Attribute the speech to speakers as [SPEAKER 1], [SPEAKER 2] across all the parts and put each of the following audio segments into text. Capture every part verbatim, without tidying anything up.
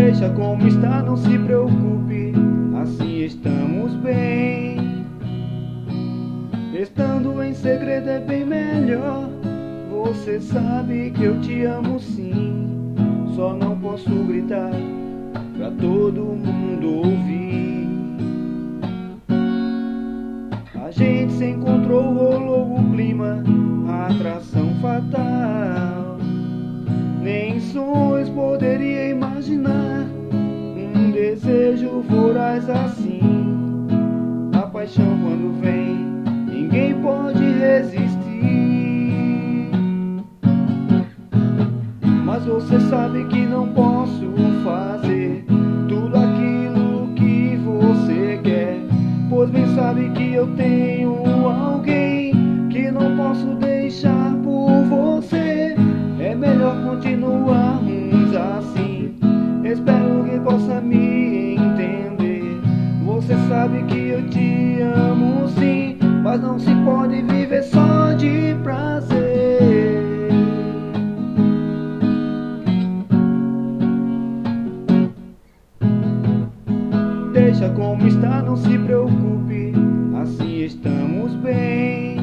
[SPEAKER 1] Deixa como está, não se preocupe, assim estamos bem. Estando em segredo é bem melhor. Você sabe que eu te amo sim, só não posso gritar pra todo mundo ouvir. A gente se encontrou, rolou o clima, a atração fatal. Nem sonhos poderia imaginar um desejo voraz assim. A paixão quando vem, ninguém pode resistir. Mas você sabe que não posso fazer tudo aquilo que você quer, pois bem sabe que eu tenho alguém que não posso deixar por você. É melhor continuarmos assim, espero que possa me entender. Você sabe que eu te amo sim, mas não se pode viver só de prazer. Deixa como está, não se preocupe, assim estamos bem.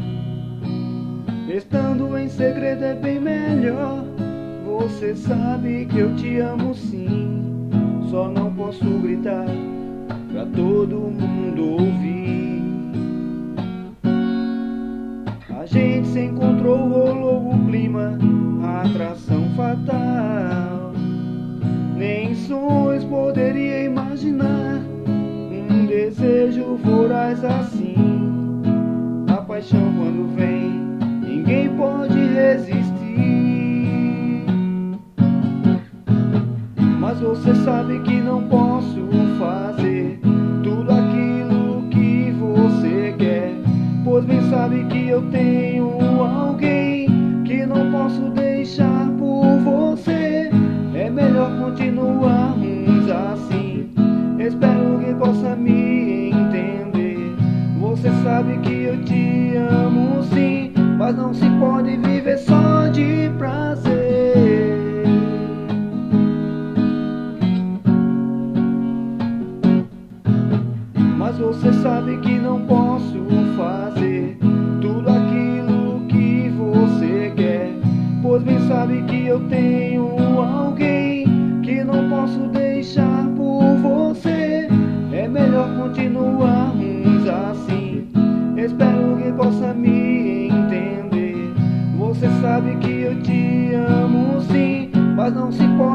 [SPEAKER 1] Estando em segredo é bem melhor. Você sabe que eu te amo sim, só não posso gritar pra todo mundo ouvir. A gente se encontrou, rolou o clima, a atração fatal. Nem sonhos poderia imaginar um desejo voraz assim. A paixão quando vem, ninguém pode resistir. Mas você sabe que não posso fazer tudo aquilo que você quer, pois bem sabe que eu tenho alguém que não posso deixar por você. É melhor continuarmos assim, espero que possa me entender. Você sabe que eu te amo sim, mas não se pode viver só de prazer. Mas você sabe que não posso fazer tudo aquilo que você quer, pois bem sabe que eu tenho alguém que não posso deixar por você. É melhor continuarmos assim, espero que possa me entender. Você sabe que eu te amo sim, mas não se pode